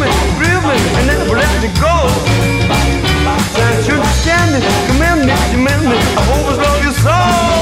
me, breathe me, and never let me go. Since you stand me, command me, demand me, I always love you so.